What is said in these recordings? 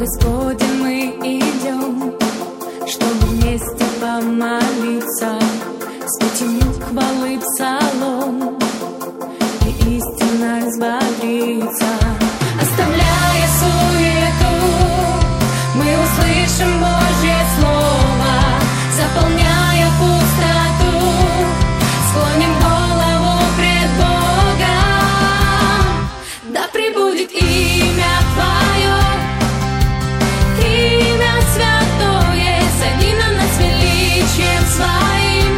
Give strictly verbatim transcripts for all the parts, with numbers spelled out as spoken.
Господе мы идем, чтобы вместе помолиться, спеть ему хвалы псалом и истинно взбодриться. Оставляя суету, мы услышим Божье Слово, заполняя пустоту, склоним голову пред Богом. Да пребудет имя Твое, имя святое, сойди на нас величием Своим.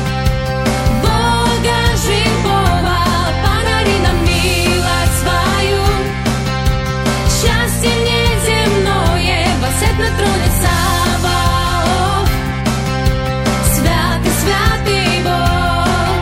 Бога живого, подари нам милость Свою, счастье неземное воссядь на троне Саваоф. Святый, святый Бог.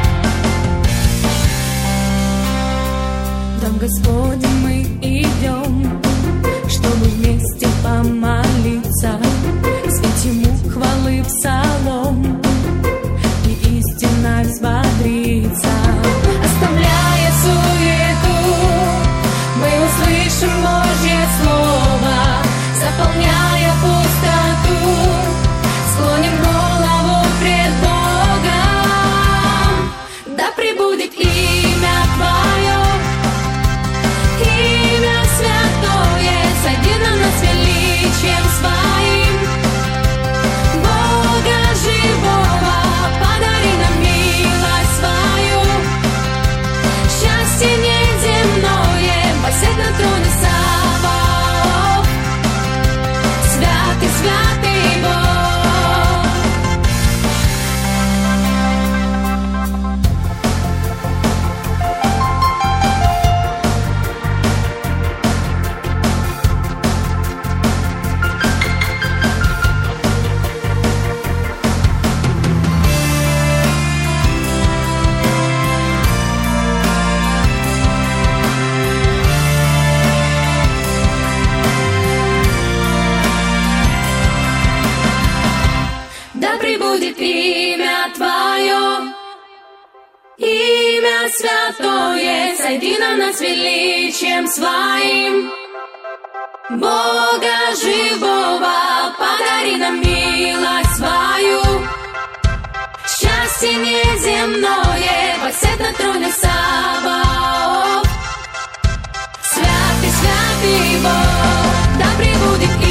В дом Господень мы идем, чтобы вместе помолиться, спеть ему хвалы псалом и истинно взбодриться. Оставляя суету, мы услышим Божье Слово, заполняя пустоту, склоним голову пред Богом. Да пребудет имя Твое, имя святое, сойди на нас величием Своим. Бога живого, подари нам милость Свою, счастье неземное воссядь на троне Саваоф. Святый, святый Бог. Да пребудет имя Твое, имя святое, сойди на нас величием Своим. Бога живого, подари нам милость Свою, счастье неземное воссядь на троне Саваоф. Святый, святый Бог, да пребудет